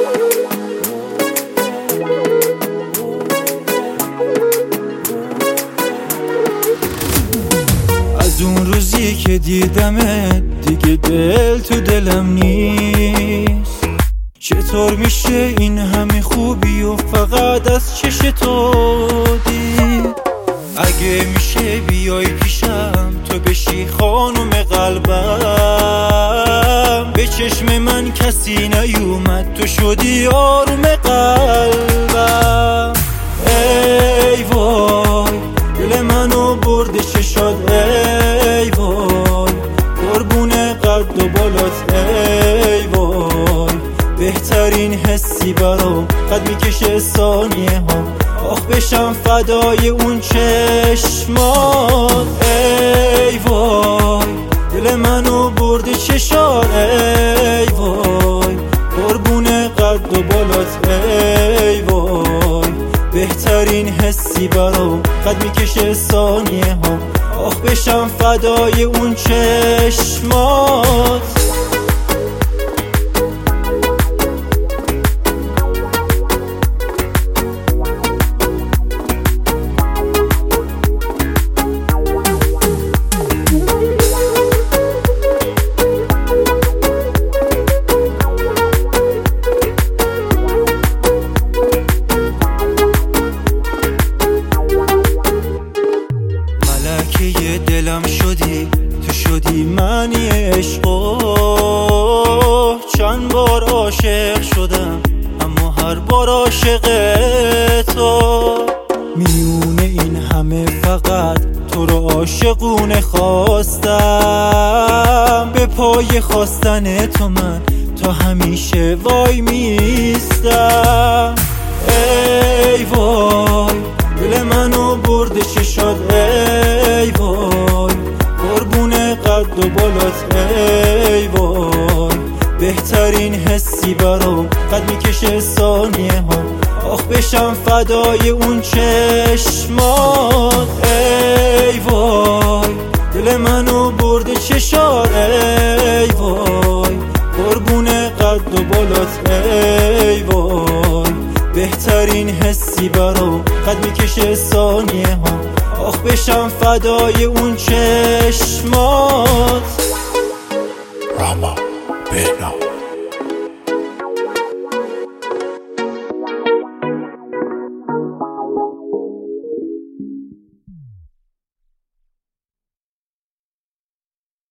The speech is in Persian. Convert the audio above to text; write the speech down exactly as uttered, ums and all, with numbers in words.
از اون روزی که دیدمت دیگه دل تو دلم نیست. چطور میشه این همه خوبی و فقط از چش تو دید؟ اگه میشه بیای پیشم تو بشی خانم قلبم، به چشم من کسی نیومد تو شدی آروم قلبم. ای وای دل منو برده چشات، ای وای قربون قد و بالات، ای وای بهترین حسی برام قد میکشه ثانیه ها، آخ بشم فدای اون چشمات. ای وای دل منو برده چشات، ای وای قربون قد و بالات، ای وای بهترین حسی برام قد میکشه ثانیه ها، آخ بشم فدای اون چشمات. ملکه دلم شدی تو، شدی معنی عشقو. چند بار عاشق شدم اما هر بار عاشق تو. میونه این همه فقط تو رو عاشقونه خواستم، به پای خواستن تو من تا همیشه وای میستم. ای وای دل منو برده چشات، ای وای قربون قد و بالات، ای وای بهترین حسی برام قد میکشه ثانیه ها، آخ بشم فدای اون چشمات. ای وای دل منو برده چشات، ای وای قربون قد و بالات، ای وای بهترین حسی برام قد میکشه ثانیه ها، آخ بشم فدای اون چشمات.